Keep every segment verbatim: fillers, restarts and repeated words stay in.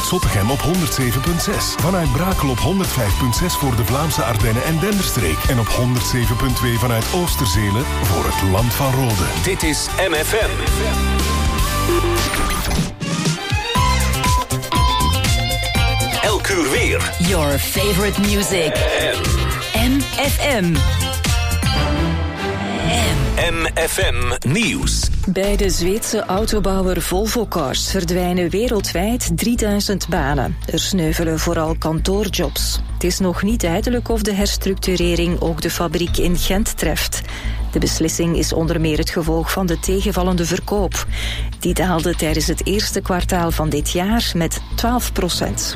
vanuit Zottegem op honderd zeven komma zes. Vanuit Brakel op honderd vijf komma zes voor de Vlaamse Ardennen en Denderstreek. En op honderd zeven komma twee vanuit Oosterzelen voor het Land van Rode. Dit is M F M. Elk uur weer. Your favorite music. M F M. M F M Nieuws. Bij de Zweedse autobouwer Volvo Cars verdwijnen wereldwijd drieduizend banen. Er sneuvelen vooral kantoorjobs. Het is nog niet duidelijk of de herstructurering ook de fabriek in Gent treft. De beslissing is onder meer het gevolg van de tegenvallende verkoop. Die daalde tijdens het eerste kwartaal van dit jaar met twaalf procent.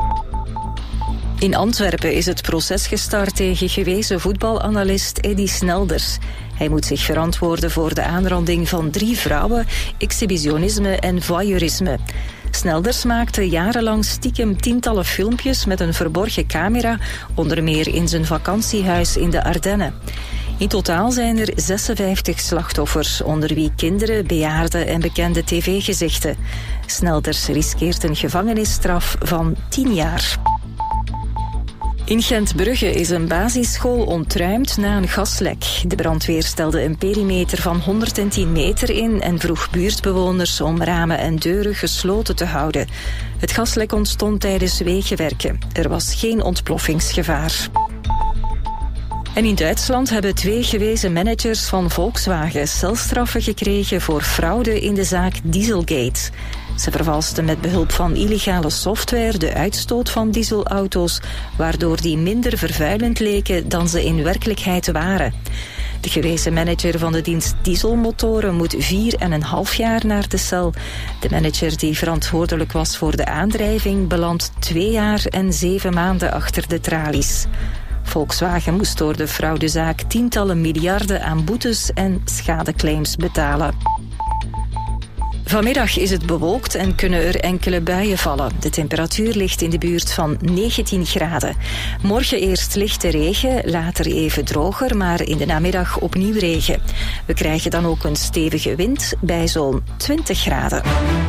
In Antwerpen is het proces gestart tegen gewezen voetbalanalist Eddy Snelders. Hij moet zich verantwoorden voor de aanranding van drie vrouwen, exhibitionisme en voyeurisme. Snelders maakte jarenlang stiekem tientallen filmpjes met een verborgen camera, onder meer in zijn vakantiehuis in de Ardennen. In totaal zijn er zesenvijftig slachtoffers, onder wie kinderen, bejaarden en bekende tv-gezichten. Snelders riskeert een gevangenisstraf van tien jaar. In Gent-Brugge is een basisschool ontruimd na een gaslek. De brandweer stelde een perimeter van honderdtien meter in en vroeg buurtbewoners om ramen en deuren gesloten te houden. Het gaslek ontstond tijdens wegenwerken. Er was geen ontploffingsgevaar. En in Duitsland hebben twee gewezen managers van Volkswagen celstraffen gekregen voor fraude in de zaak Dieselgate. Ze vervalsten met behulp van illegale software de uitstoot van dieselauto's, waardoor die minder vervuilend leken dan ze in werkelijkheid waren. De gewezen manager van de dienst dieselmotoren moet vier en een half jaar naar de cel. De manager die verantwoordelijk was voor de aandrijving belandt twee jaar en zeven maanden achter de tralies. Volkswagen moest door de fraudezaak tientallen miljarden aan boetes en schadeclaims betalen. Vanmiddag is het bewolkt en kunnen er enkele buien vallen. De temperatuur ligt in de buurt van negentien graden. Morgen eerst lichte regen, later even droger, maar in de namiddag opnieuw regen. We krijgen dan ook een stevige wind bij zo'n twintig graden.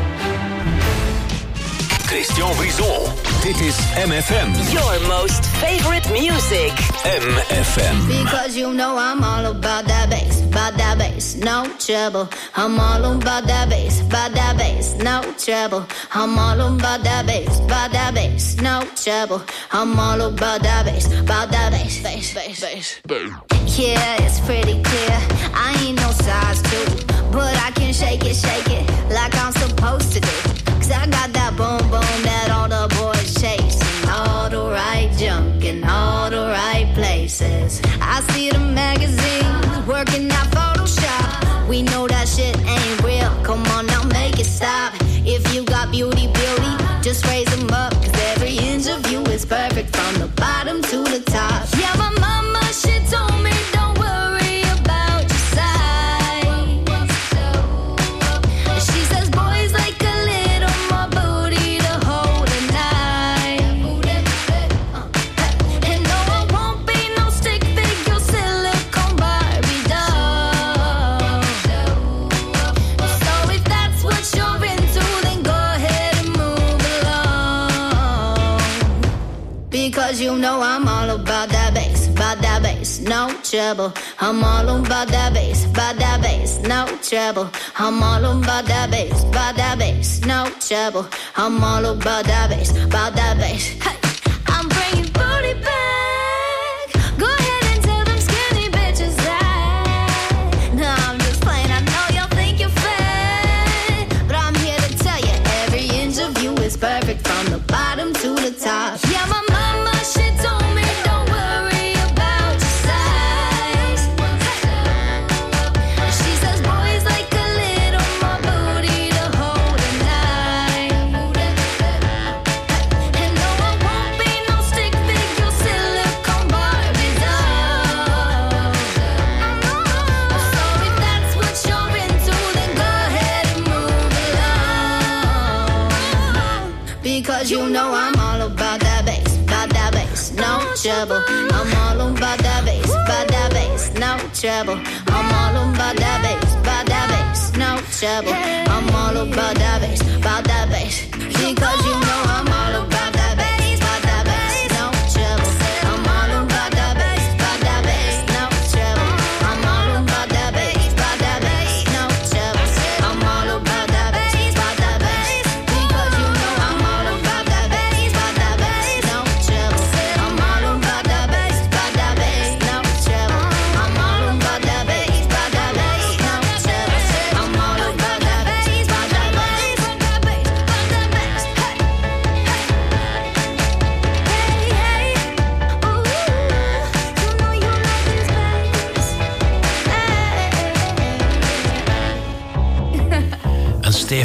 Christian Brison. Dit is M F M. Your most favorite music. M F M. Because you know I'm all about that bass, about that bass, no trouble. I'm all about that bass, about that bass, no trouble. I'm all about that bass, about that bass, no trouble. I'm all about that bass, about that bass, bass, bass, bass. Yeah, it's pretty clear. I ain't no size two, but I can shake it, shake it like I'm supposed to do. Cause I got that boom boom that all the boys chasing, all the right junk in all the right places. I see the magazines working out Photoshop. We know that shit ain't real. Come on now, make it stop. If you got beauty, beauty, just raise them up. Cause every inch of you is perfect from the bottom to the top. Yeah, my mama, she told me don't worry about your size. She says boys like a little more booty to hold at night. And no, I won't be no stick figure silicone Barbie doll. So if that's what you're into, then go ahead and move along. Because you know I'm all about that bass, about that bass, no trouble. I'm all about that bass, about that bass, no trouble. I'm all about that bass, about that bass, no trouble. I'm all about that bass, about that bass. Hey, I'm bringing booty back. Go ahead and tell them skinny bitches that. No, I'm just playing. I know y'all think you're fat, but I'm here to tell you every inch of you is perfect from the bottom to the top. Yeah, my mama, she told me don't worry about your size. She says boys like a little more booty to hold at night. And no, I won't be no stick figure silicone Barbie doll. So if that's what you're into, then go ahead and move along. Because you know I'm all about that bass, about that bass, no trouble. I'm all about that bass, about that bass, no trouble. I'm all about that bass, about that bass, no trouble. I'm all about that bass, about that bass. Because you know I'm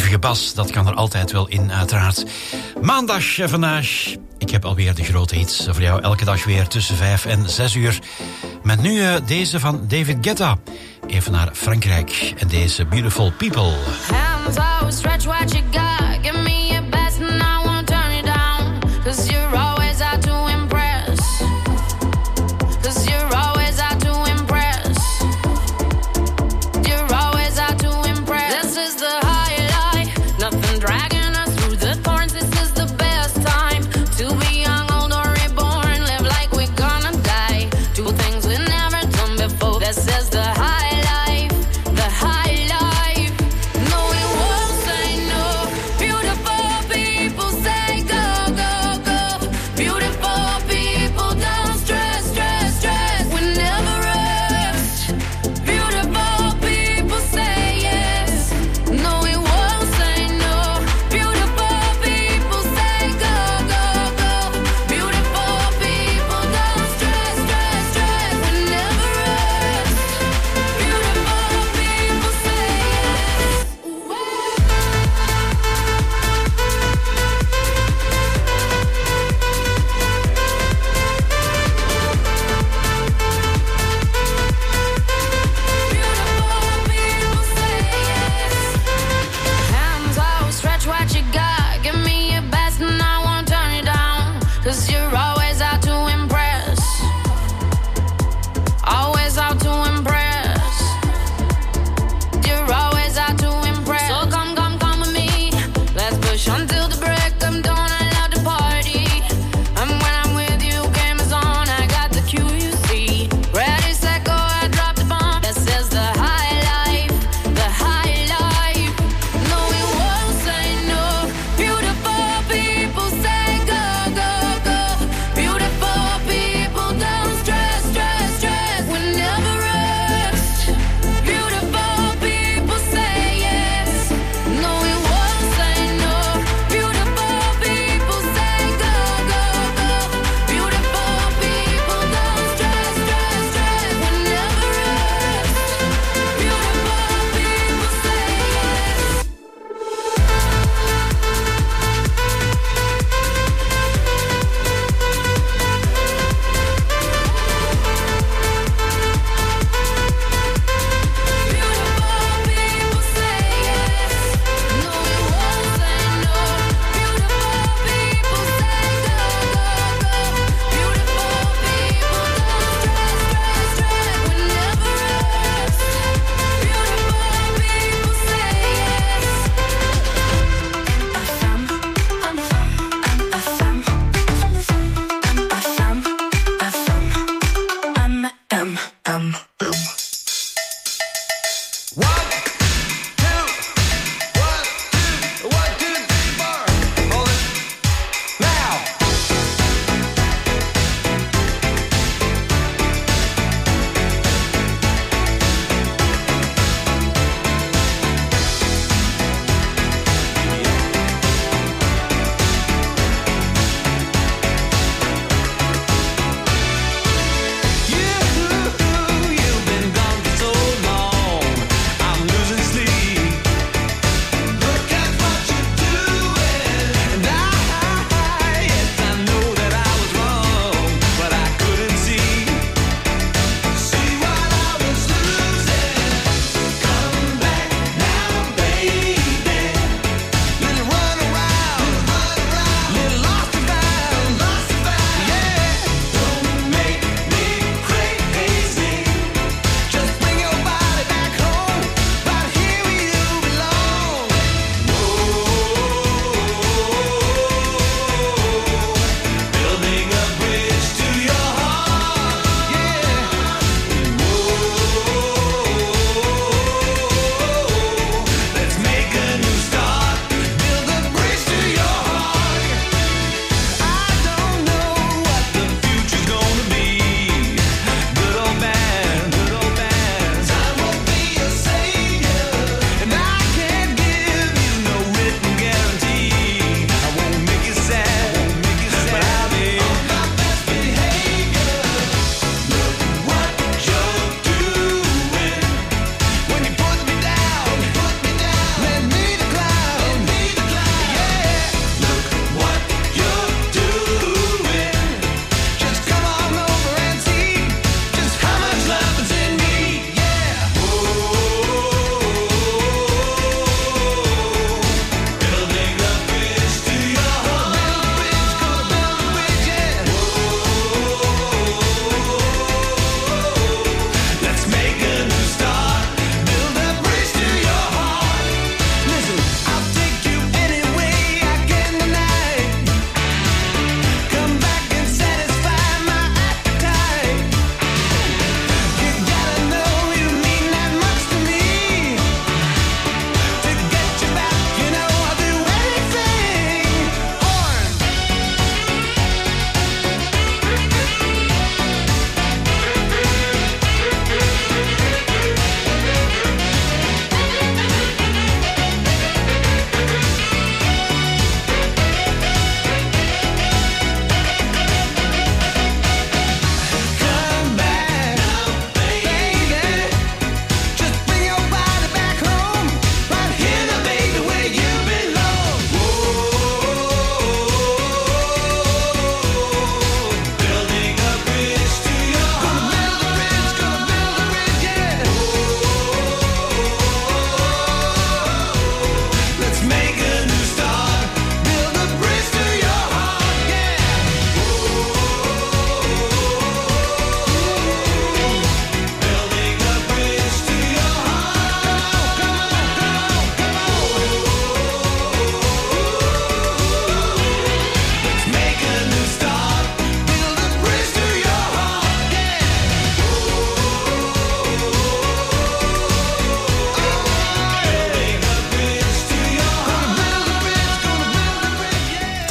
stevige bas, dat kan er altijd wel in, uiteraard. Maandag vandaag. Ik heb alweer de grote hits voor jou. Elke dag weer tussen vijf en zes uur. Met nu uh, deze van David Guetta. Even naar Frankrijk. En deze Beautiful People. Hands out, stretch what you got. Give me your best and I won't turn it down. Cause you're always out to impress. Cause you're always out to impress. You're always out to impress. This is the highlight. Nothing dragging us through the thorns. This is the best time to be young, old or reborn. Live like we're gonna die. Do things we never done before. This is the high life. The high life. No, we won't say no.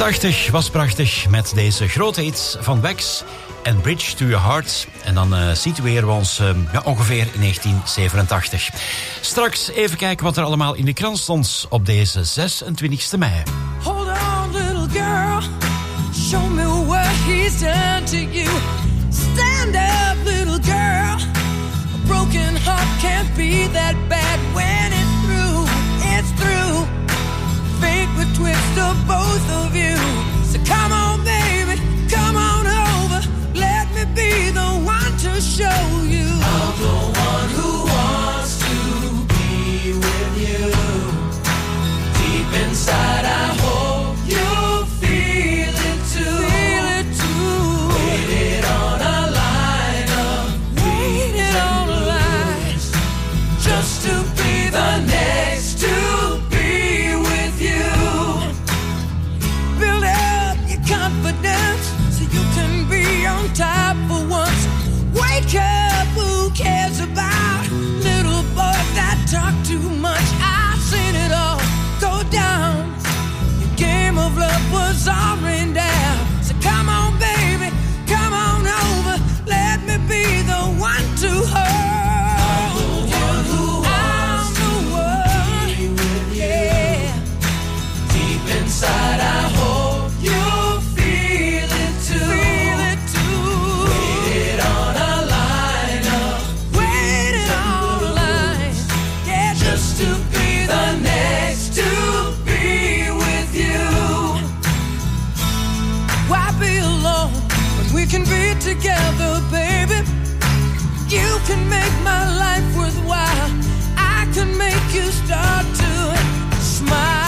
tachtig was prachtig met deze grote hits van Wax en Bridge to Your Heart. En dan uh, situeren we ons uh, ja, ongeveer in negentien zevenentachtig. Straks even kijken wat er allemaal in de krant stond op deze zesentwintigste mei. Hold on, little girl. Show me what he's done to you. Stand up, little girl. A broken heart can't be that bad when it's through. It's through. Fate would twist of both of you. So come on, baby, come on over. Let me be the one to show you. I'm the one who wants to be with you. Deep inside, I hope you feel it too. Feel it too. Waited on a line of waited on a line just to be the next to be with you. Build up your confidence so you can be on top for once. Wake up, who cares about little boys that talk too much? I've seen it all go down. Your game of love was all rained down. So come on, baby, come on over. Let me be the one to hold you. I'm the one who wants to be with you. Yeah. Deep inside, I hope you feel it too. Feel it too. Waited on a line up. Waited on a line. Yeah, just to be the next to be with you. Why be alone when we can be together, baby? You can make my life worthwhile. I can make you start to smile.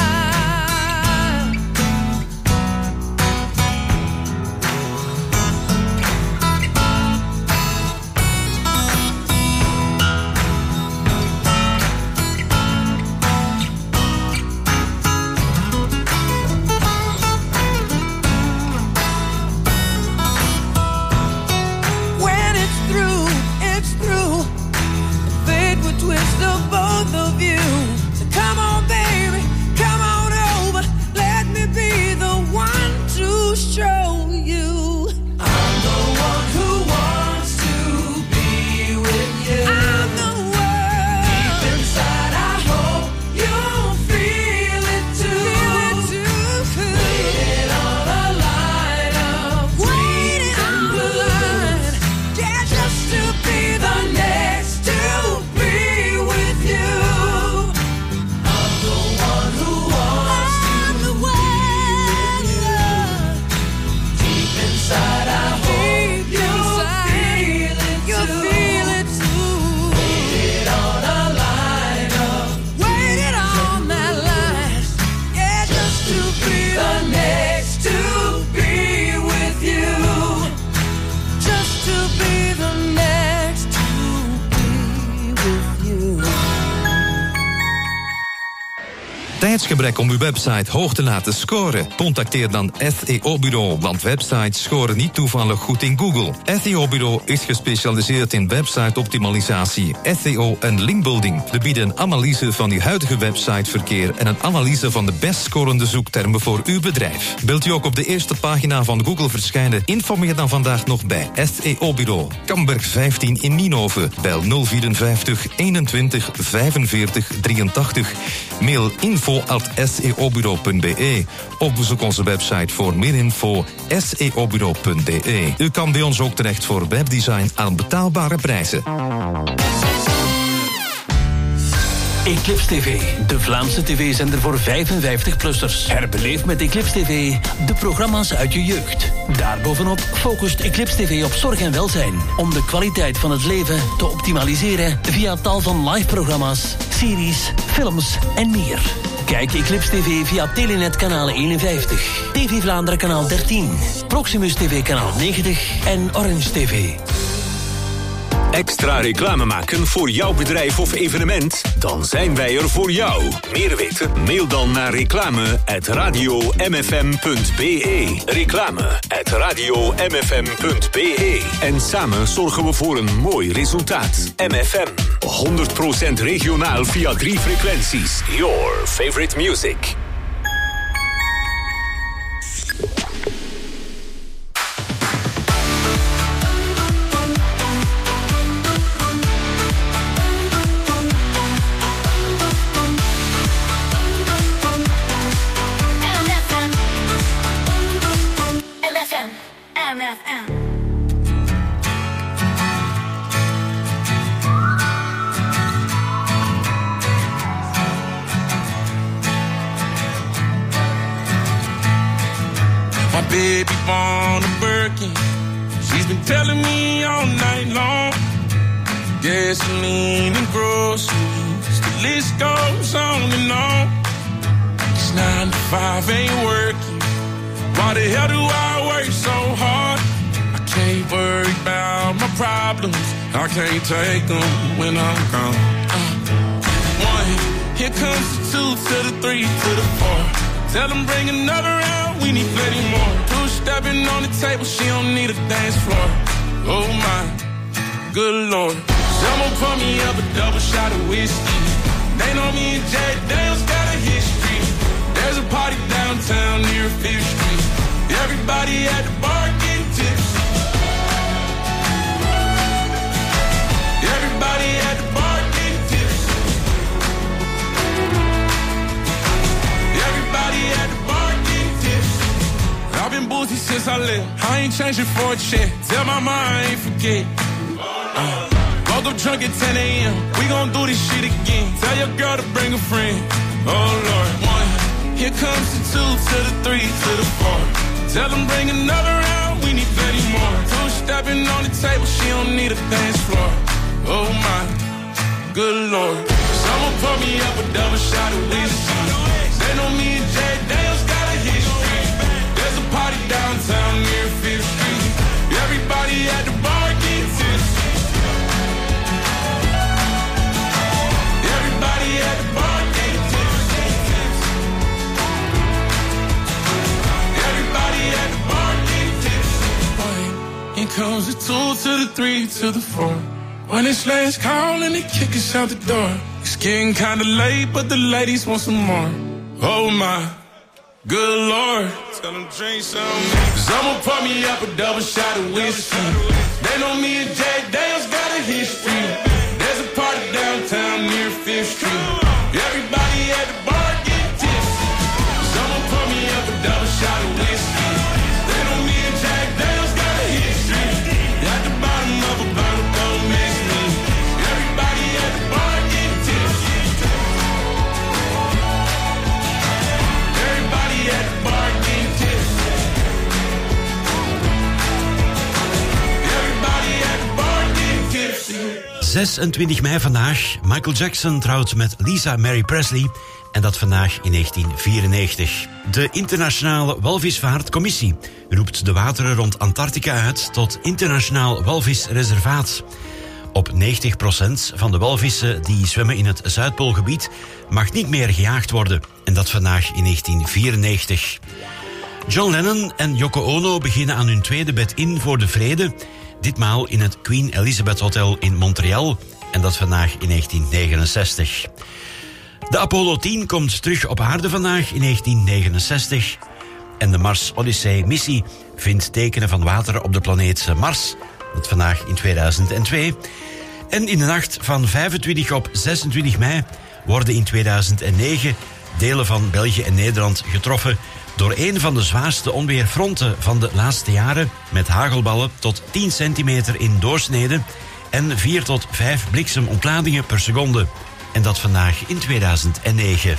When it's through, it's through. Fate would twist of both of you. So come on, baby, come on over. Let me be the one to show you. I'm the one who wants to be with you. I'm the one. Deep inside, I hope you feel it too. Feel it too. Waited on a line of waiting on the line. Yeah, just to be the next to be with you. I'm the one who wants I'm to the one. Be with you. Deep inside, I hope you feel it you too. Feel it too. Waited on a line of waited on that line. Yeah, just to be the next to be with you. Just to be the next to be with you. Tijdsgebrek om uw website hoog te laten scoren? Contacteer dan S E O-bureau, want websites scoren niet toevallig goed in Google. S E O-bureau is gespecialiseerd in website-optimalisatie, S E O en linkbuilding. We bieden een analyse van uw huidige websiteverkeer en een analyse van de best scorende zoektermen voor uw bedrijf. Wilt u ook op de eerste pagina van Google verschijnen? Informeer dan vandaag nog bij S E O-bureau. Kamberg vijftien in Nienhoven. Bel nul vierenvijftig eenentwintig vijfenveertig drieëntachtig. Mail info at s e o bureau punt b e. Of bezoek onze website voor meer info s e o bureau punt b e. U kan bij ons ook terecht voor webdesign aan betaalbare prijzen. Eclipse T V, de Vlaamse tv-zender voor vijfenvijftig-plussers. Herbeleef met Eclipse T V de programma's uit je jeugd. Daarbovenop focust Eclipse T V op zorg en welzijn. Om de kwaliteit van het leven te optimaliseren via tal van live-programma's, series, films en meer. Kijk Eclipse T V via Telenet kanaal eenenvijftig, T V Vlaanderen kanaal dertien, Proximus T V kanaal negentig en Orange T V. Extra reclame maken voor jouw bedrijf of evenement? Dan zijn wij er voor jou. Meer weten? Mail dan naar reclame at radio m f m punt b e. Reclame at radio m f m punt b e. En samen zorgen we voor een mooi resultaat. M F M, honderd procent regionaal via drie frequenties. Your favorite music. M, M F M. My baby born a Birkin. She's been telling me all night long. Gasoline and groceries, the list goes on and on. It's nine to five, ain't working. Why the hell do I work so hard? I can't worry about my problems. I can't take them when I'm gone. Uh, one, here comes the two to the three to the four. Tell them bring another round, we need plenty more. Two stepping on the table, she don't need a dance floor. Oh my, good Lord. Someone pour me up a double shot of whiskey. They know me and Jay Dale's got a history. There's a party downtown near Fifth Street. Everybody at the bar getting tipsy. Everybody at the bar getting tipsy. Everybody at the bar getting tipsy. I've been boozy since I left. I ain't changing for a check. Tell my mom I ain't forget. Uh. Woke up drunk at ten a.m. We gon' do this shit again. Tell your girl to bring a friend. Oh Lord. One. Here comes the two to the three to the four. Tell them bring another round. We need plenty more. Two stepping on the table. She don't need a dance floor. Oh my, good Lord. Someone pour me up a double shot of whiskey. They know me and Jay Dale's got a history. There's a party downtown near Fifth Street. Everybody at the bar getting tipsy. Everybody at the bar getting tipsy. Everybody at the bar getting tipsy. Boy, here comes the two to the three to the four. When it's last call and they kick us out the door. It's getting kinda late, but the ladies want some more. Oh my, good Lord. Tell them drink some. Someone pour me up a double shot of whiskey. They know me and Jay Dale's got a history. There's a party downtown near Fifth Street. Everybody at the bar get tipsy. Someone pour me up a double shot of whiskey. They know me and Jay Dale's got a history. At the bottom of a bottle, don't miss me. Everybody at the bar get tipsy. Everybody at the bar get tipsy. Everybody at the bar get tipsy. zesentwintig mei vandaag. Michael Jackson trouwt met Lisa Mary Presley. En dat vandaag in negentien vierennegentig. De Internationale Walvisvaartcommissie roept de wateren rond Antarctica uit tot internationaal walvisreservaat. Op negentig procent van de walvissen die zwemmen in het Zuidpoolgebied mag niet meer gejaagd worden. En dat vandaag in negentien vierennegentig. John Lennon en Yoko Ono beginnen aan hun tweede bed-in voor de vrede. Ditmaal in het Queen Elizabeth Hotel in Montreal. En dat vandaag in negentien negenenzestig. De Apollo tien komt terug op aarde vandaag in negentien negenenzestig. En de Mars Odyssey-missie vindt tekenen van water op de planeet Mars. Dat vandaag in tweeduizend twee. En in de nacht van vijfentwintig op zesentwintig mei worden in tweeduizend negen delen van België en Nederland getroffen door een van de zwaarste onweerfronten van de laatste jaren, met hagelballen tot tien centimeter in doorsnede en vier tot vijf bliksemontladingen per seconde. En dat vandaag in tweeduizend negen.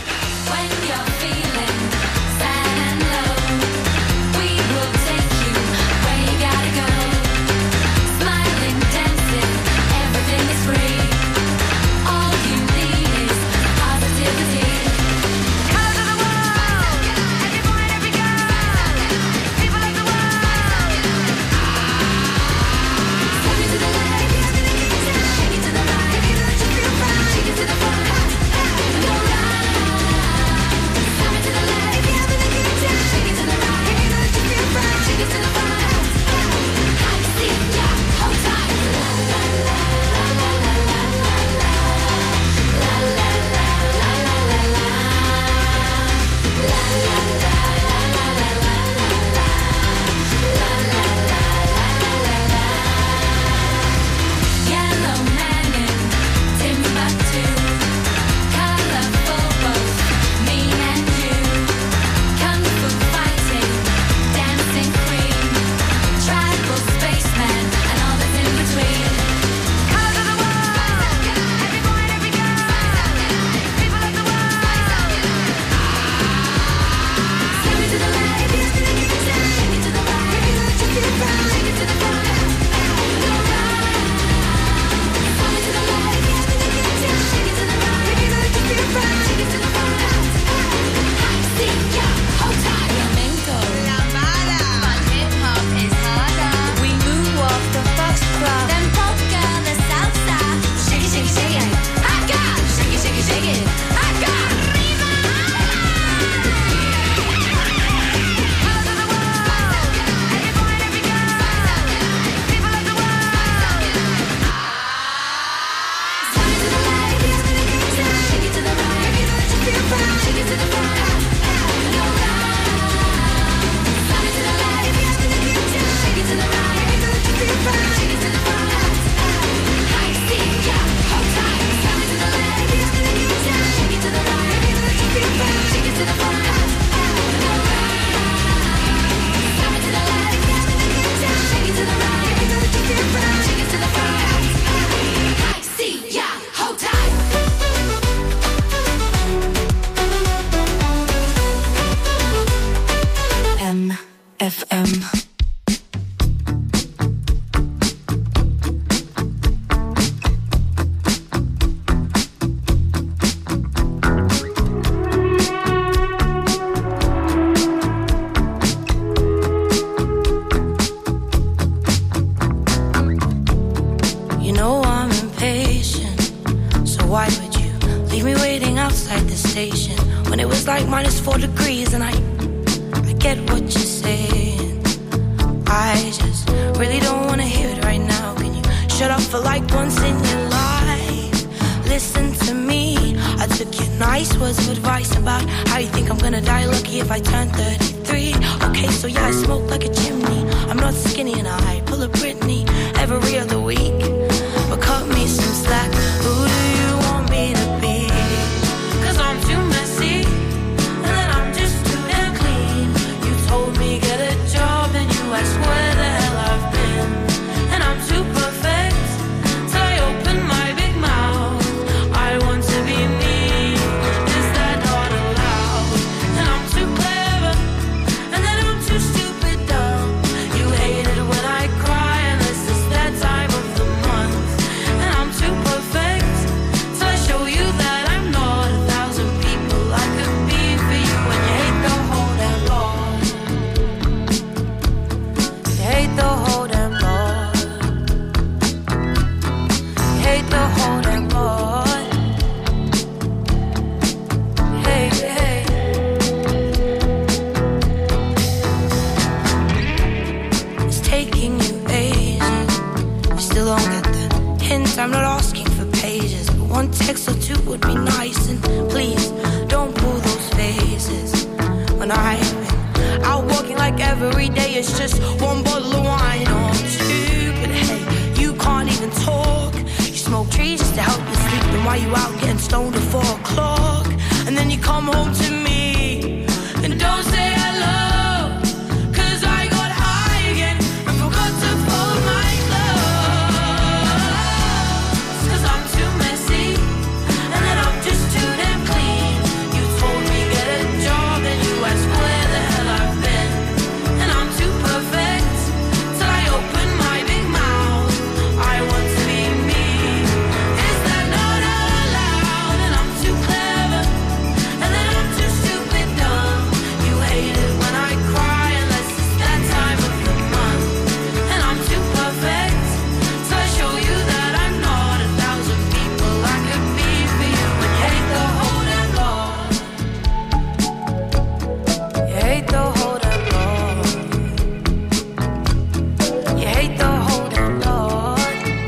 F M. Minus four degrees and I I get what you're saying. I just really don't want to hear it right now. Can you shut up for like once in your life? Listen to me. I took your nice words of advice about how you think I'm gonna die lucky if I turn thirty-three. Okay, so yeah, I smoke like a chimney. I'm not skinny and I pull a Britney every other week. But cut me some slack. Who do you want me to be? 'Cause I'm too messy. Get a job and you ask where the hell I've been. And I'm too perfect till I open my big mouth. I want to be me. Is that not allowed? And I'm too clever and then I'm too stupid dumb. You hate it when I cry unless it's that time of the month. And I'm too perfect till I show you that I'm not a thousand people I could be for you. And you hate the whole damn law. Hate the whole damn lot. Hate the whole damn lot. Hey, hey. It's taking you ages. You still don't get the hint. I'm not asking for pages, but one text or two would be nice. And please don't pull those faces when I've been out walking like every day. It's just one bottle of wine or two. But hey, you can't even talk. You smoke trees just to help you sleep. Then why you out getting stoned at four o'clock? And then you come home to me and don't say hello. 'Cause I got high again and forgot to fold my clothes. 'Cause I'm too messy and then I'm just too damn clean. You told me get a job and you asked where the hell I've been. And I'm too perfect till I open my big mouth. I want to be me. Is that not allowed? And I'm too clever and then I'm too stupid dumb. You hate it when I cry unless it's that time of the month. And I'm too perfect till I show you that I'm not a thousand people I could be for you. And you hate the whole damn lot. You hate the whole damn lot. You hate the whole damn lot.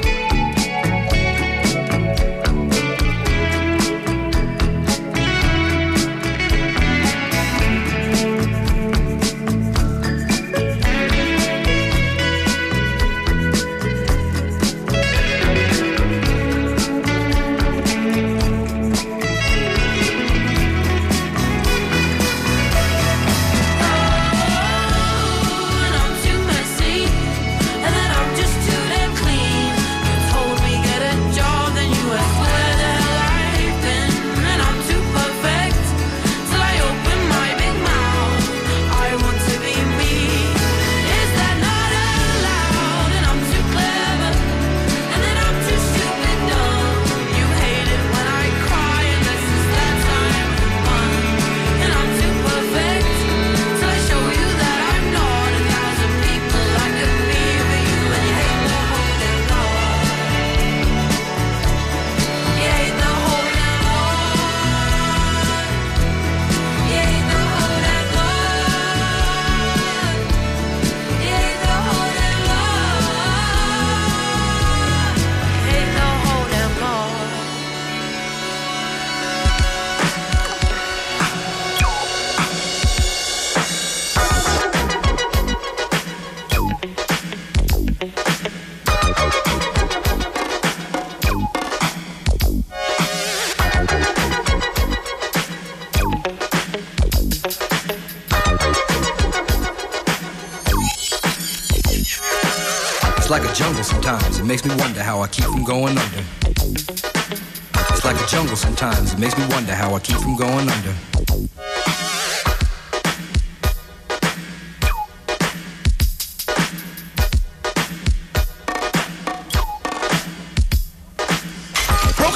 And I'm too messy and then I'm just too damn clean. You told me get a job, then you asked where the hell I've been. And I'm too perfect till I open my big mouth. I want to be me. Is that not allowed? And I'm too clever and then I'm too stupid dumb. You hate it when I cry unless it's that time of the month. And I'm too perfect till I show you that I'm not a thousand people I could be for you. And you hate the whole damn lot. You hate the whole damn lot. You hate the whole damn lot. You hate the whole damn lot. You hate the whole damn lot. It's like a jungle sometimes. It makes me wonder how I keep from going under. It's like a jungle sometimes. It makes me wonder how I keep from going under.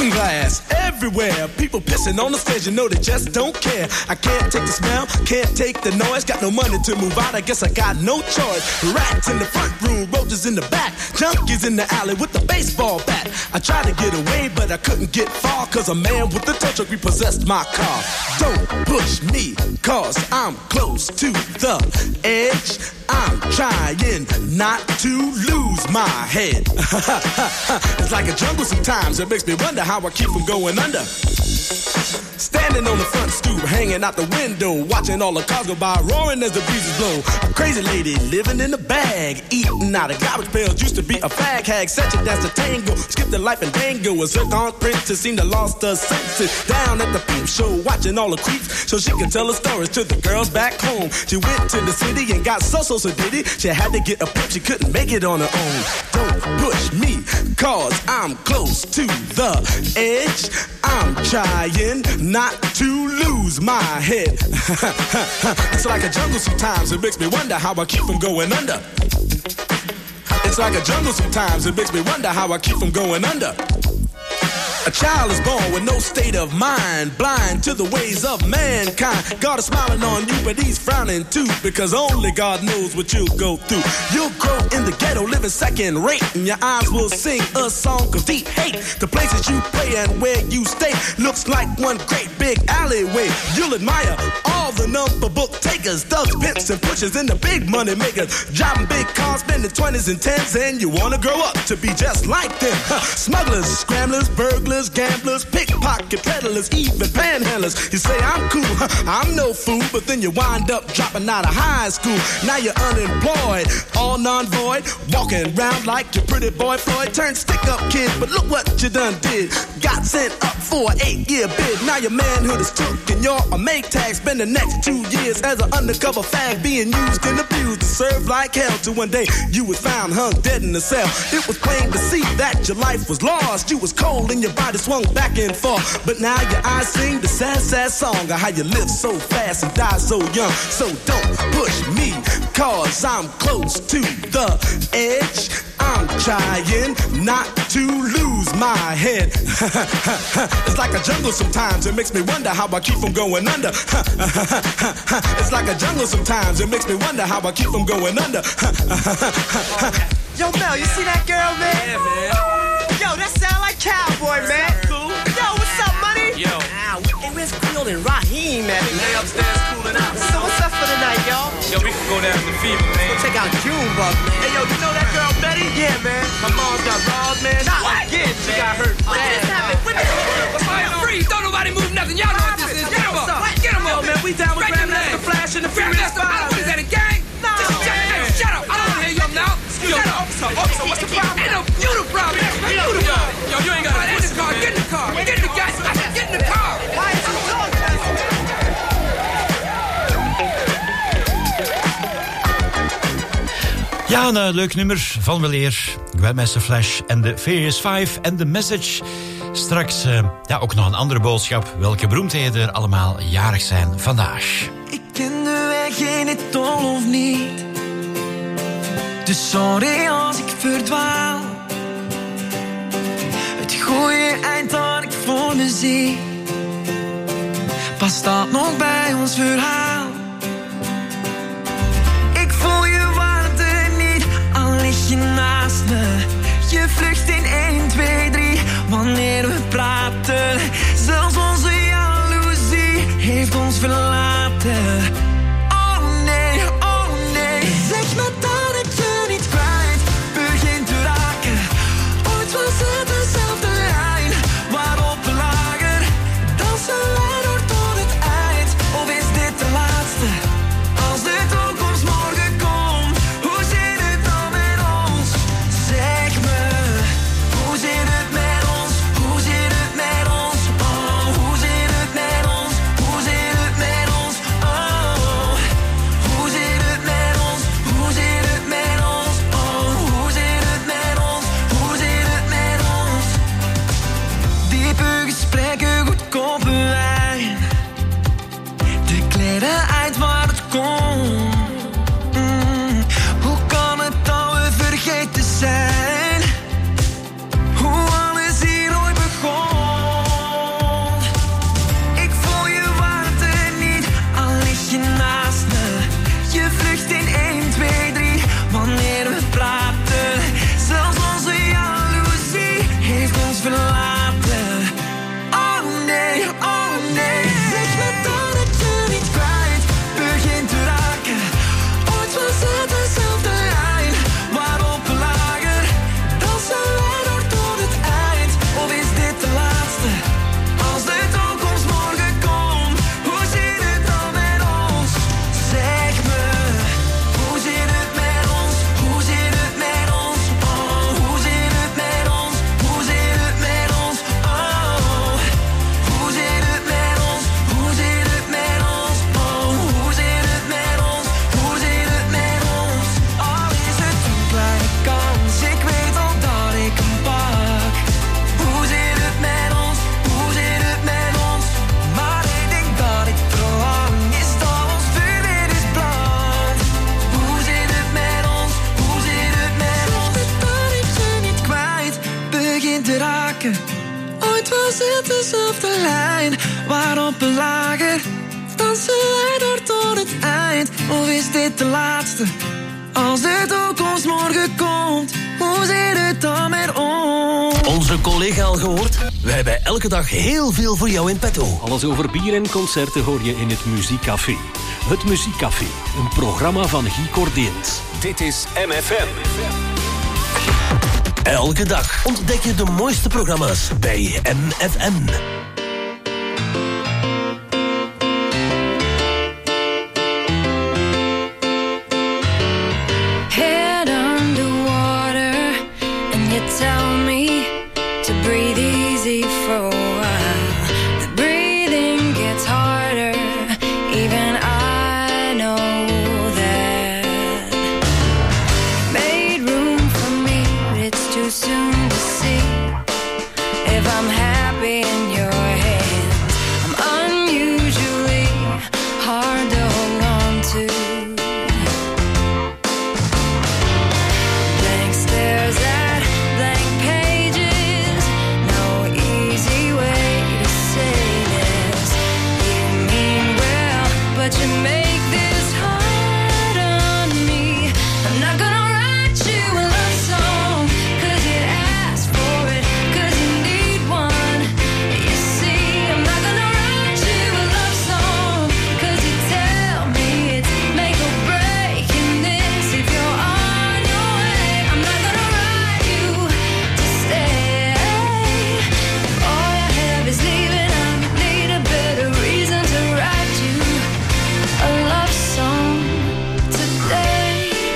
looking glass everywhere. People pissing on the stage, you know they just don't care. I can't take the smell, can't take the noise. Got no money to move out, I guess I got no choice. Rats in the front room, roaches in the back, junkies in the alley with the baseball bat. I tried to get away, but I couldn't get far, cause a man with a tow truck repossessed my car. Don't push me, cause I'm close to the edge. I'm trying not to lose my head. It's like a jungle sometimes, it makes me wonder how I keep from going under. Standing on the front stoop, hanging out the window, watching all the cars go by, roaring as the breezes blow. A crazy lady living in a bag, eating out of garbage pails, used to be a fag hag, such a dance to tango, skipped the life and dango. A zircon princess seemed to lost her senses. Down at the peep show, watching all the creeps, so she could tell her stories to the girls back home. She went to the city and got so so so diddy. She had to get a pimp, she couldn't make it on her own. Don't push me, cause I'm close to the edge. I'm trying not to lose my head. It's like a jungle sometimes, it makes me wonder how I keep from going under. It's like a jungle sometimes, it makes me wonder how I keep from going under. A child is born with no state of mind, blind to the ways of mankind. God is smiling on you, but he's frowning too, because only God knows what you'll go through. You'll grow in the ghetto, living second rate, and your eyes will sing a song of deep hate. The places you play and where you stay looks like one great big alleyway. You'll admire all the number book takers, thugs, pimps, and pushers, and the big money makers, driving big cars, spending twenties and tens, and you wanna grow up to be just like them. Smugglers, scramblers, burglars, gamblers, pickpocket peddlers, even panhandlers. You say I'm cool, I'm no fool, but then you wind up dropping out of high school. Now you're unemployed, all non-void, walking around like your pretty boy Floyd. Turned stick-up kid, but look what you done did. Got sent up for an eight-year bid. Now your manhood is took and you're a make tag. Spend the next two years as an undercover fag, being used and abused to serve like hell. Till one day you was found hung dead in a cell. It was plain to see that your life was lost. You was cold and your body swung back and forth, but now your eyes sing the sad, sad song of how you live so fast and die so young. So don't push me, cause I'm close to the edge. I'm trying not to lose my head. It's like a jungle sometimes, it makes me wonder how I keep from going under. It's like a jungle sometimes, it makes me wonder how I keep from going under. Yo, Mel, you see that girl, man? Yeah, man. Yo, that sound like Cowboy, man. Cool. Yo, what's up, money? Yo. Ah, hey, where's Creole and Raheem at? They upstairs cooling out. So what's up for the night, y'all? Yo, we can go down to the fever, man. Go check out Junebug, man. Hey, yo, you know that girl Betty? Yeah, man. My mom's got robbed, man. Not What? again, She man. got hurt What bad. just happened? What the hell? Freeze, don't nobody move nothing. Y'all know what this is. Get him up. Get him up. Yo, man, we down with Grandmaster Flash and the Furious Five. What is that, a gang? No. Just shut, hey, shut up. I don't want to hear you now. Yo, officer, officer, what's the problem? Ain't no you the problem. You the problem. Yo, you ain't got to get in the car. Get in the car. Get in the gas. Get in the car. Why is he talking? Ja, een uh, leuk nummer van weleer. Grandmaster Flash en de Furious Five en The Message. Straks uh, ja, ook nog een andere boodschap. Welke beroemdheden er allemaal jarig zijn vandaag. Ik ken de weg in het tol of niet. Dus sorry als ik verdwaal. Het goede eind dat ik voor me zie, past dat nog bij ons verhaal? Ik voel je warmte niet, al lig je naast me. Je vlucht in één, twee, drie, wanneer we praten. Zelfs onze jaloezie heeft ons verlaten. Oh nee, oh nee, zeg me dat ik je niet kwijt begint te raken. Ooit was het dezelfde lijn waarop we lagen. Dansen wij door tot het eind, of is dit te laat? je raken. Ooit was het dezelfde lijn, waarop we lagen. Dansen wij door tot het eind, of is dit de laatste? Als de toekomst morgen komt, hoe zit het dan met ons? Onze collega al gehoord? We hebben elke dag heel veel voor jou in petto. Alles over bier en concerten hoor je in het Muziekcafé. Het Muziekcafé, een programma van Guy Cordeens. Dit is M F M. Elke dag ontdek je de mooiste programma's bij M F M. Head underwater, and you tell me to breathe easy for a while. The breathing gets harder, even I know that. Made room for me, but it's too soon to see if I'm happy in your hands. I'm unusually hard to hold on to. Blank stares at blank pages, no easy way to say this. You mean well, but you make this hard on me. I'm not gonna write you a love song, cause you asked for it, cause you need one. You see, I'm not gonna write you a love song, cause you tell me it's make or break in this. If you're on your way, I'm not gonna write you to stay. If all you have is leaving, I need a better reason to write you a love song today.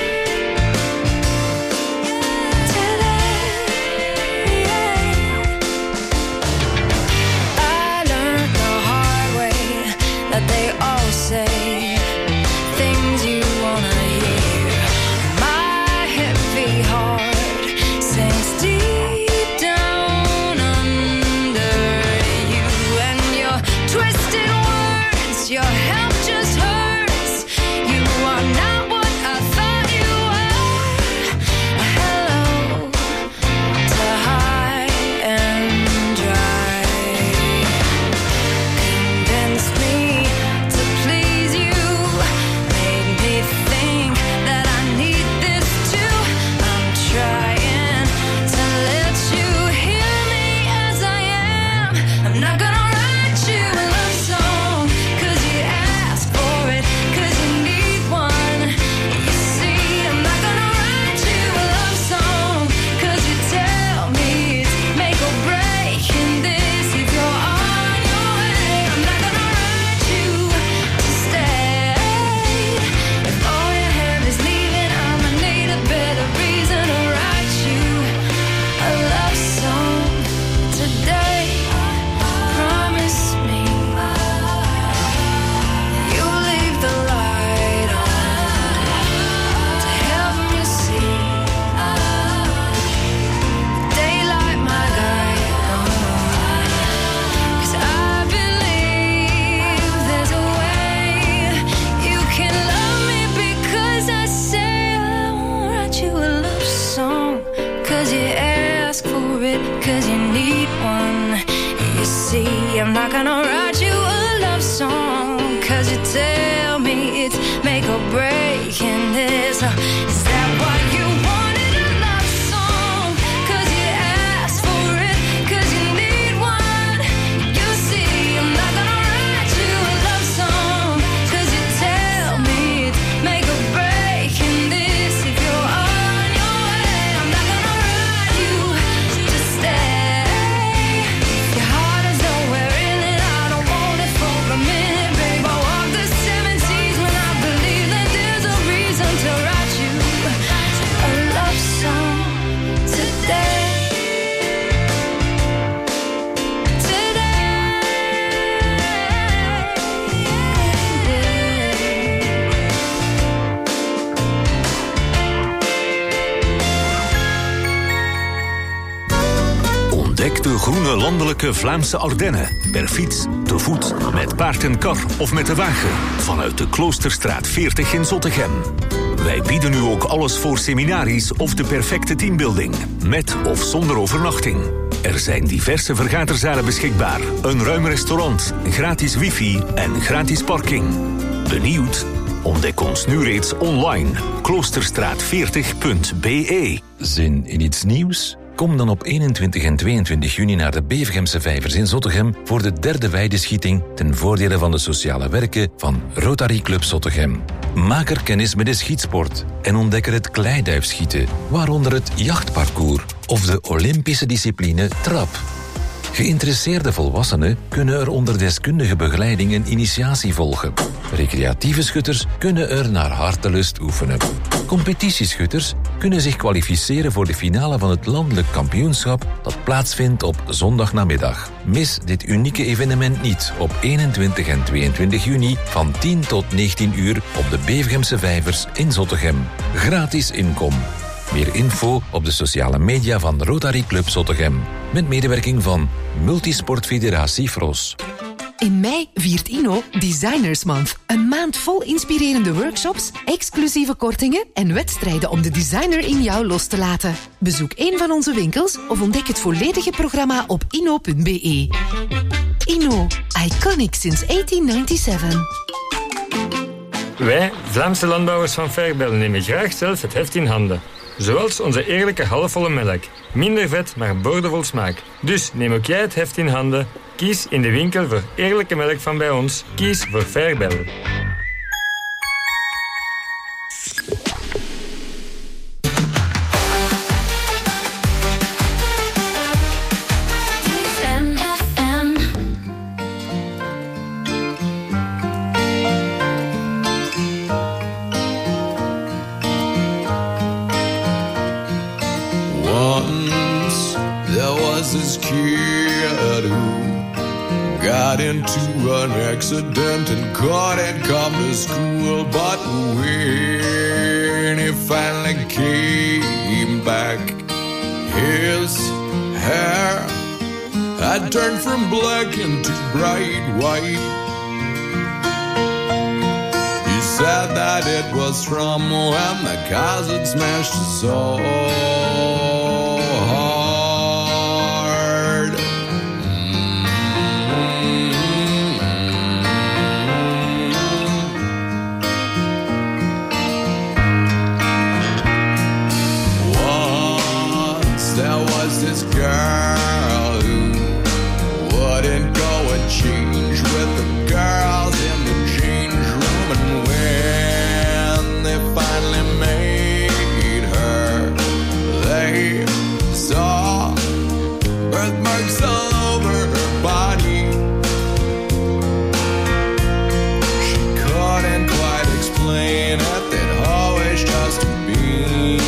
I learned the hard way that they all say things you wanna hear. My heavy heart sinks deep down under you, and your twisted words, your help just hurts. You are not what I thought you were. Hello to high and dry. Convinced me to please you, made me think that I need this too. I'm trying to let you hear me as I am. I'm not gonna write you a love song, cause you asked for it, cause you need one. You see, I'm not gonna write you a love song, cause you tell me it's make or break in this. If you're on your way, I'm not gonna write you to stay. If all you have is leaving, I'ma need a better reason to write you a love song today. Promise me you'll leave the light on to help me see daylight, my guide. Cause I believe there's a way you can love me, because I say I won't write you a love song, cause you ask for it, cause you need one. You see, I'm not gonna write you a love song, cause you tell me it's make or break in this. Uh, Is that what you wanted, a love song? Cause you asked for it, cause you need one. You see, I'm not gonna write you a love song, cause you tell me it's make or break in this. If you're on your way, I'm not gonna write you to stay. Your heart is nowhere in it, I don't want it for a minute, babe. I walk the seven seas when I believe that there's a reason to write you a love song today. Ontdek de groene landelijke Vlaamse Ardennen. Per fiets, te voet, met paard en kar of met de wagen. Vanuit de Kloosterstraat veertig in Zottegem. Wij bieden u ook alles voor seminaries of de perfecte teambuilding. Met of zonder overnachting. Er zijn diverse vergaderzalen beschikbaar, een ruim restaurant, gratis wifi en gratis parking. Benieuwd? Ontdek ons nu reeds online. kloosterstraat veertig punt b e. Zin in iets nieuws? Kom dan op eenentwintig en tweeëntwintig juni naar de Bevergemse Vijvers in Zottegem voor de derde weideschieting ten voordele van de sociale werken van Rotary Club Zottegem. Maak er kennis met de schietsport en ontdek er het kleiduifschieten, waaronder het jachtparcours of de Olympische discipline trap. Geïnteresseerde volwassenen kunnen er onder deskundige begeleiding een initiatie volgen. Recreatieve schutters kunnen er naar hartelust oefenen. Competitieschutters kunnen zich kwalificeren voor de finale van het landelijk kampioenschap dat plaatsvindt op zondagnamiddag. Mis dit unieke evenement niet op eenentwintig en tweeëntwintig juni van tien tot negentien uur op de Bevergemse Vijvers in Zottegem. Gratis inkom. Meer info op de sociale media van Rotary Club Zottegem. Met medewerking van Multisportfederatie Fros. In mei viert Inno Designers Month. Een maand vol inspirerende workshops, exclusieve kortingen en wedstrijden om de designer in jou los te laten. Bezoek een van onze winkels of ontdek het volledige programma op inno punt b e. Inno, iconic since negentien zevenennegentig. Wij, Vlaamse landbouwers van Fairbel, nemen graag zelf het heft in handen. Zoals onze eerlijke halfvolle melk. Minder vet, maar boordevol smaak. Dus neem ook jij het heft in handen. Kies in de winkel voor eerlijke melk van bij ons. Kies voor Fairbel. This kid who got into an accident and couldn't come to school, but when he finally came back, his hair had turned from black into bright white. He said that it was from when the cars had smashed his soul. This girl who wouldn't go and change with the girls in the change room, and when they finally made her, they saw birthmarks all over her body. She couldn't quite explain it, they'd always just been.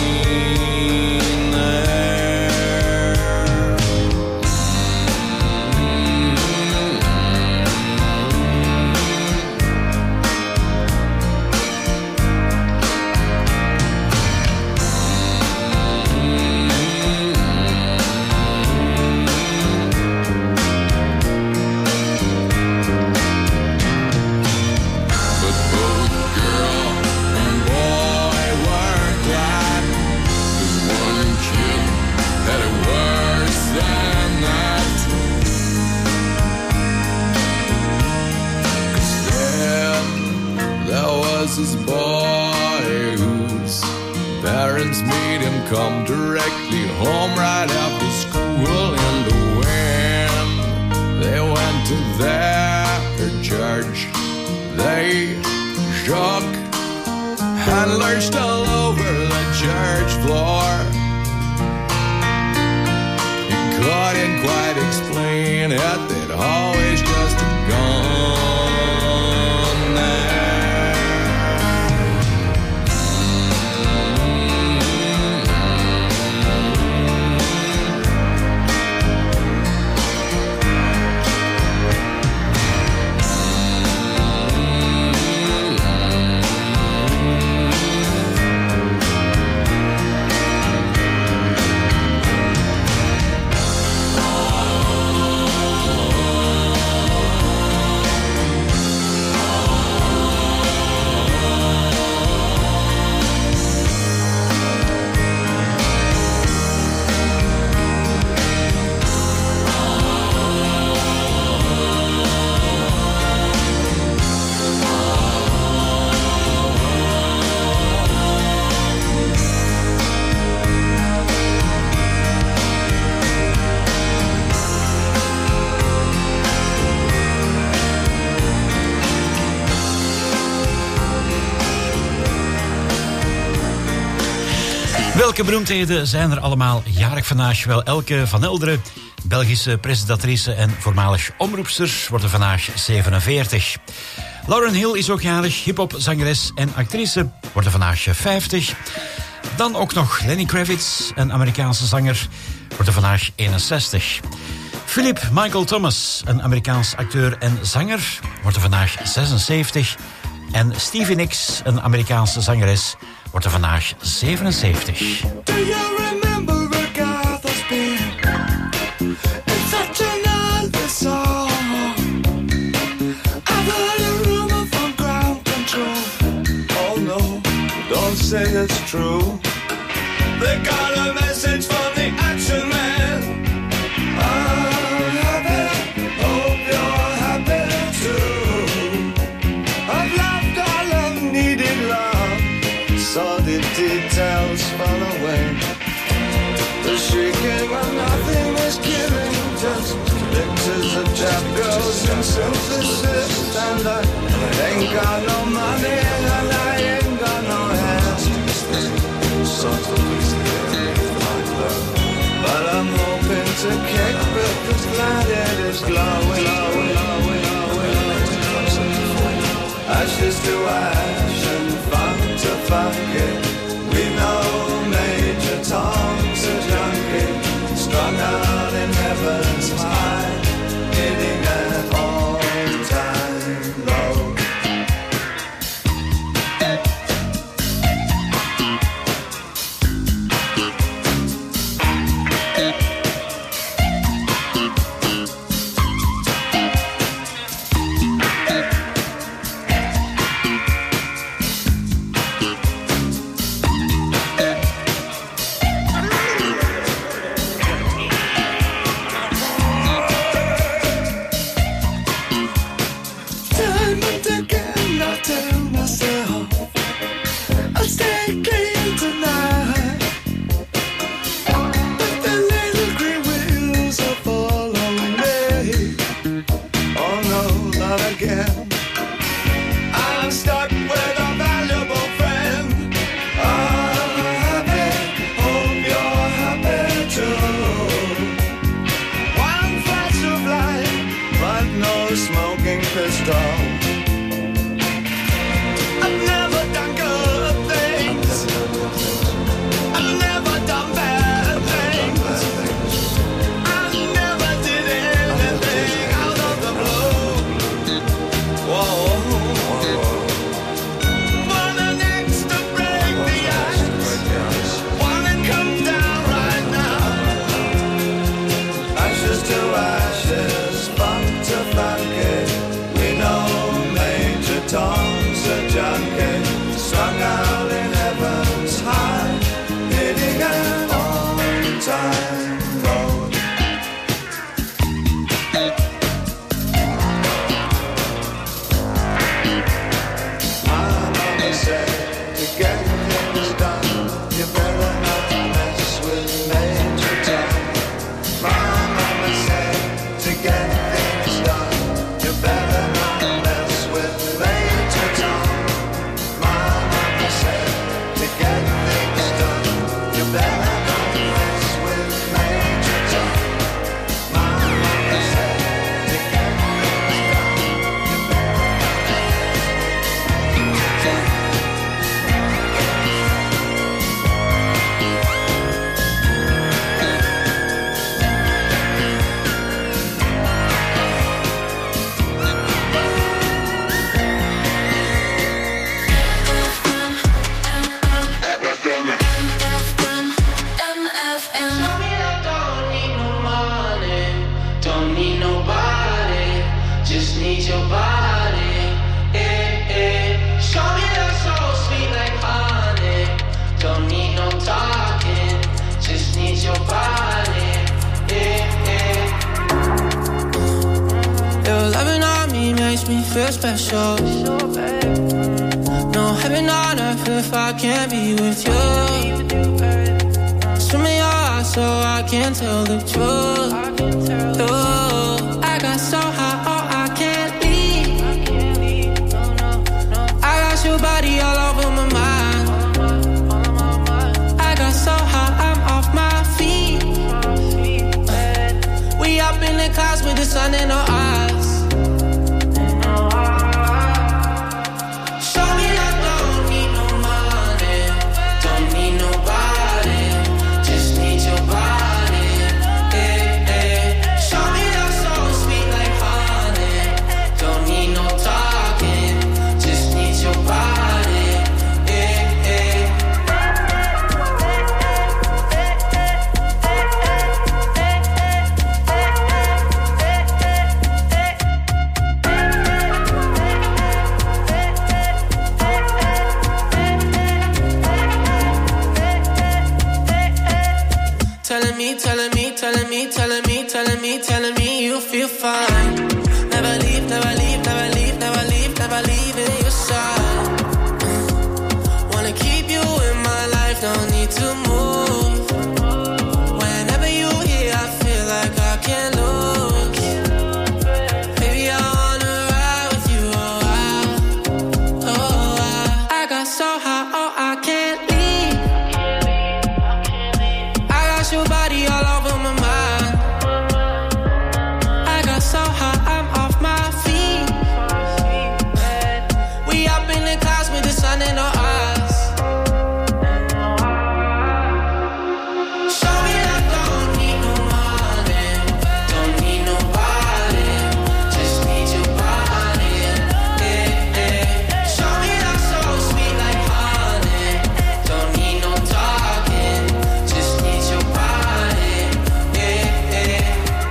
This boy whose parents made him come directly home right after school, and when they went to their church, they shook and lurched all over the church floor. He couldn't quite explain it, they'd always just gone there. Oh Welke beroemdheden zijn er allemaal jarig vandaag? Wel, Elke van Elderen, Belgische presentatrice en voormalig omroepster, wordt er vandaag zevenenveertig. Lauryn Hill is ook jarig, hiphop zangeres en actrice, wordt er vandaag vijftig. Dan ook nog Lenny Kravitz, een Amerikaanse zanger, wordt er vandaag eenenzestig. Philip Michael Thomas, een Amerikaans acteur en zanger, wordt er vandaag zesenzeventig. En Stevie Nicks, een Amerikaanse zangeres, wordt er vandaag zevenenzeventig. Do you remember Agatha Spear? It's such another song. I've heard a rumor from ground control. Oh no, don't say it's true. They got a message from the action man. I'm happy, hope you're happy too. I've loved all I've needed love, saw the details fall away. The shrieking when nothing is given, just pictures of chap girls and synthesis. And I ain't got no money and I ain't got no hands. Sort of but I'm hoping to kick because glad it is glowing, glowing, glowing, glowing. Ashes to ash and funk to funk it. We know Major Tom's a junkie, strung out in heaven's high, hitting an all-time low. Feel special. No heaven on earth if I can't be with you. Swim in your eyes so I can tell the truth. Ooh, I got so high, oh I can't leave. I got your body all over my mind. I got so the sun in her eyes. Show me that don't need no money, don't need nobody, just need your body. Eh, eh. Show me that so sweet like honey, don't need no talking, just need your body. Eh, eh. Telling me, telling me, telling me, telling me, telling me, telling me you feel fine. Never leave, never leave, never leave, never leave, never leave in your side. Wanna keep you in my life, don't need to move. Whenever you're here, I feel like I can't lose. Baby, I wanna ride with you, oh, I, oh, I. I got so high, oh, I can't leave. I got your body all over my mind. I got so high, I'm off my feet. We up in the clouds with the sun in our eyes. Show me that don't need no money, don't need nobody, just need your body. Eh, eh. Show me that so sweet like honey, don't need no talking, just need your body. Eh, eh.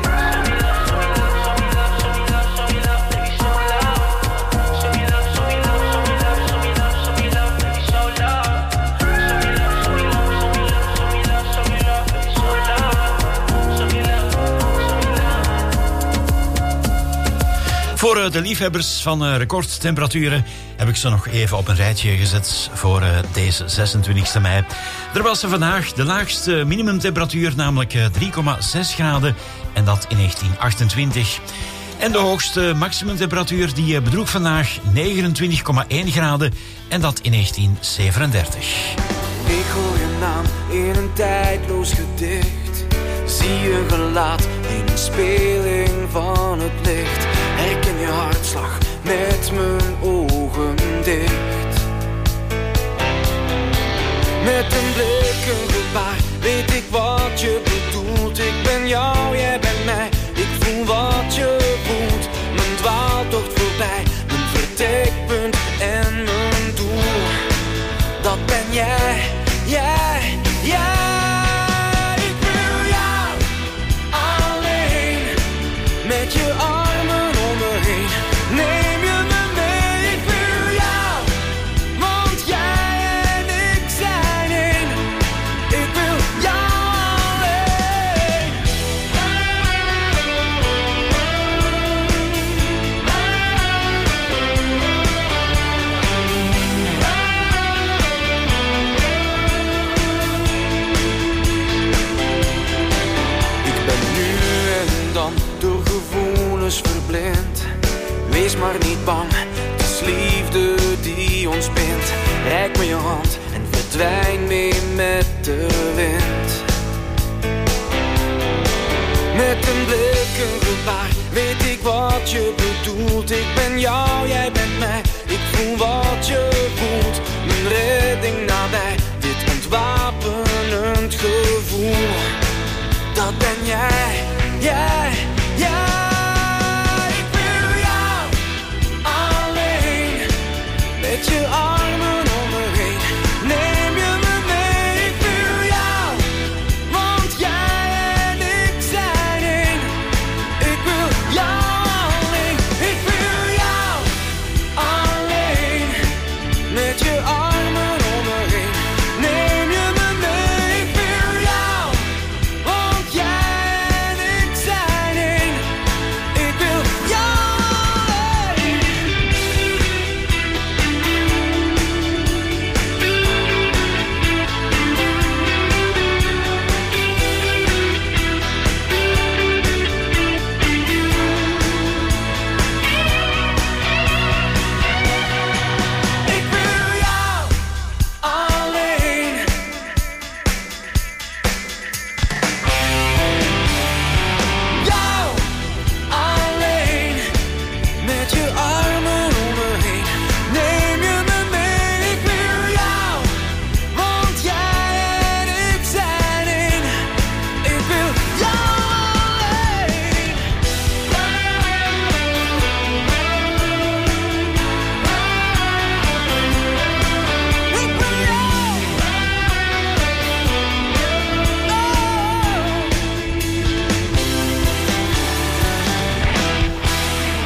Voor uh, de liefhebbers van uh, recordtemperaturen heb ik ze nog even op een rijtje gezet voor uh, deze zesentwintigste mei. Er was er vandaag de laagste minimumtemperatuur, namelijk uh, drie komma zes graden, en dat in negentien achtentwintig. En de hoogste maximumtemperatuur die uh, bedroeg vandaag negenentwintig komma één graden, en dat in negentien zevenendertig. Ik hoor je naam in een tijdloos gedicht. Zie je gelaat in een speling van het licht. Herken je hartslag met mijn ogen dicht. Met een blik, een gebaar, weet ik wat je bedoelt. Ik ben jou, jij bent mij, ik voel wat je voelt. Mijn dwaaltocht voorbij, mijn vertrekpunt en mijn doel. Dat ben jij, jij, jij. Ik wil jou alleen, met je armen om me heen. Neem je me mee, ik wil jou, want jij en ik zijn één. Ik wil jou alleen. Ik ben nu en dan door gevoelens verblind. Wees maar niet bang, het is liefde die ons bindt. Reik me je hand en verdwijn mee met de wind. Met een blik, een gebaar, weet ik wat je bedoelt. Ik ben jou, jij bent mij, ik voel wat je voelt. Mijn redding nabij, dit ontwapenend gevoel. Dat ben jij, jij, jij. Ik wil jou alleen, met je armen om me heen. Neem je me mee, ik wil jou, want jij en ik zijn één. Ik wil jou alleen, ik wil jou alleen,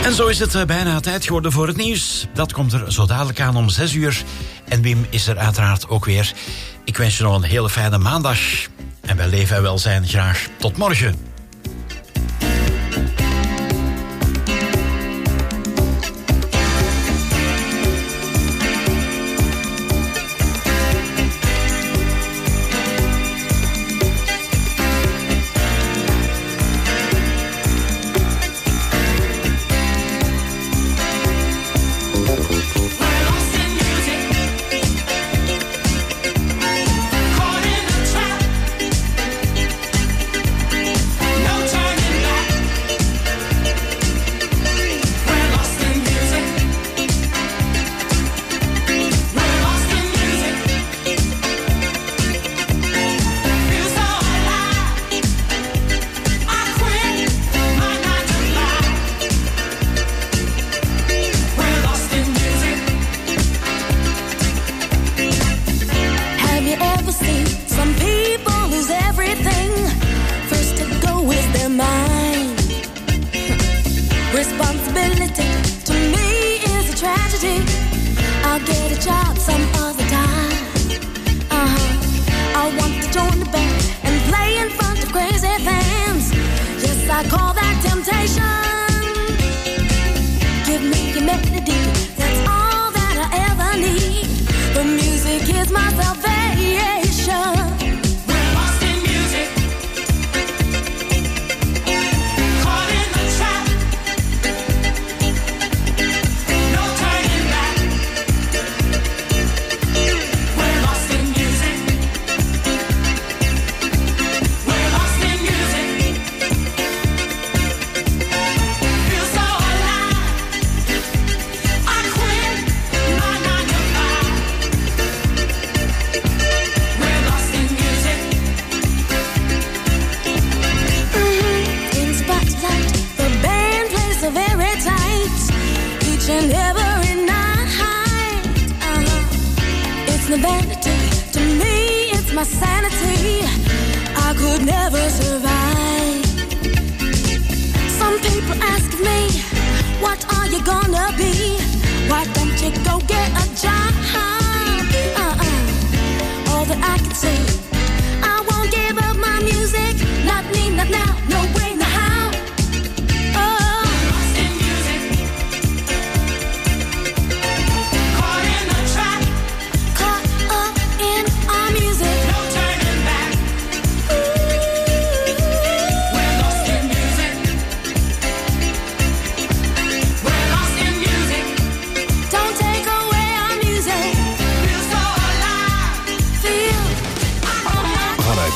En zo is het bijna tijd geworden voor het nieuws. Dat komt er zo dadelijk aan om zes uur. En Wim is er uiteraard ook weer. Ik wens je nog een hele fijne maandag. En bij leven en welzijn graag tot morgen.